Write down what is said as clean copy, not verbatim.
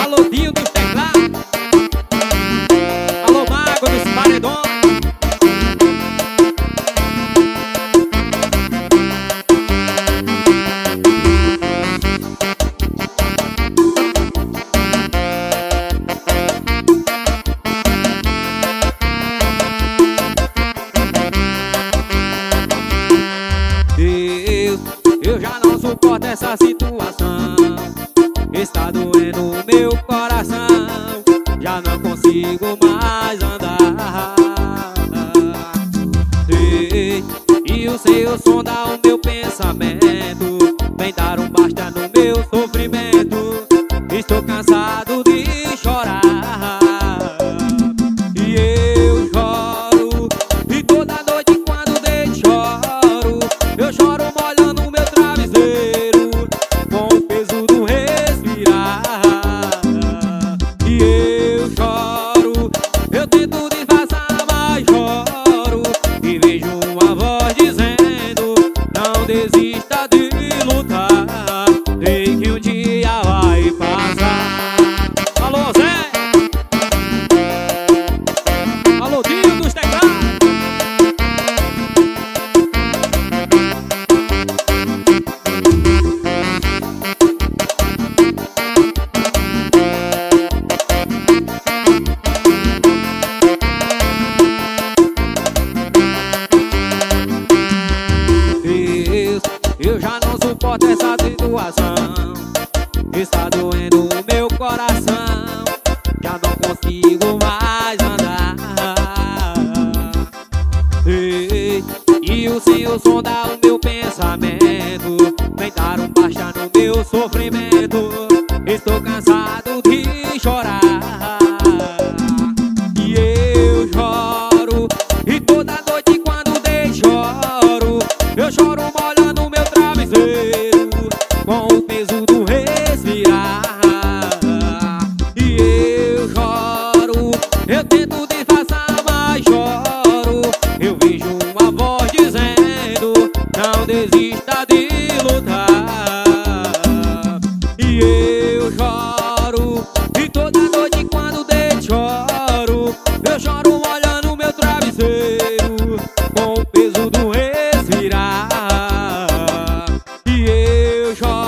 Alô, Dinho dos teclados. Alô, Mago dos paredões. Eu já não suporto essa situação. Está doendo meu coração. Já não consigo mais andar. E o seu som dá o meu pensamento. Vem dar um basta no meu sofrimento. Estou cansado de chorar. E eu choro. E toda noite quando deito choro. Eu choro molhando meu travesseiro com o peso do respirar. E eu choro. Eu tento disfarçar, mas choro. E vejo uma voz dizendo: não desista de lutar, sei que um dia vai passar. Alô, Zé. Alô, Dinho dos teclados. Eu já não suporto essa situação. Está doendo o meu coração. Já não consigo mais andar. E o seu som dá o meu pensamento. Vem dar um basta no meu sofrimento. Estou cansado de chorar. E eu choro. E toda noite quando deito choro. Eu choro molhando meu travesseiro com o peso do respirar. E eu choro. Eu tento disfarçar, mas choro. Eu vejo uma voz dizendo: não desista de lutar. E eu choro. E toda noite quando deito choro. Eu choro molhando meu travesseiro com o peso do respirar. E eu choro.